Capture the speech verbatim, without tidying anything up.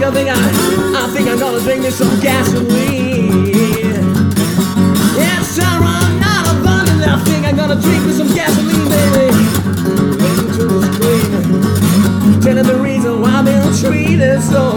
I think I, I think I'm gonna drink me some gasoline. Yes, I run out of abundance. I think I'm gonna drink me some gasoline, baby. Waiting to the screen, telling the reason why I've been treated so